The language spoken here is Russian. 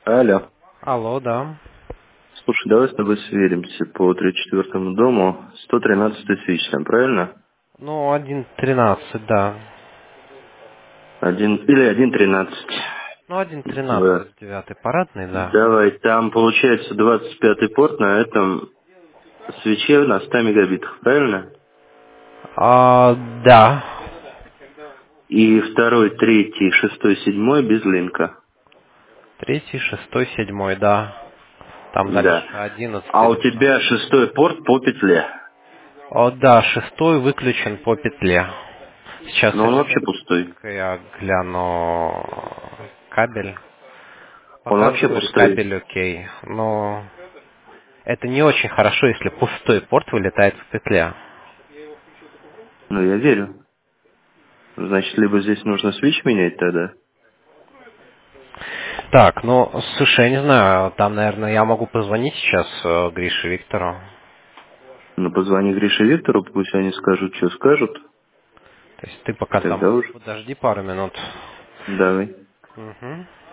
Алло. Алло, да. Слушай, давай с тобой сверимся по 34-му дому. 113-й свич там, правильно? Ну, 1.13, да. Или 1.13. Ну, 1.13, В. 9 парадный, да. Давай, там получается 25-й порт на этом свече на 100 мегабитах, правильно? Да. И второй, третий, шестой, седьмой без линка. 3, 6, 7, да. Там дальше Да. 11, А у 12. тебя шестой порт по петле. О, да, 6 выключен по петле. Сейчас Но он вообще пустой. я гляну кабель. Он вообще Показывает пустой. кабель окей, но это не очень хорошо, если пустой порт вылетает в петле. Ну, я верю. Значит, либо здесь нужно свич менять тогда. Так, ну, слушай, я не знаю, там, наверное, я могу позвонить сейчас Грише Виктору. Ну, позвони Грише Виктору, пусть они скажут, что скажут. То есть ты пока Тогда там уж подожди пару минут. давай. Мгм.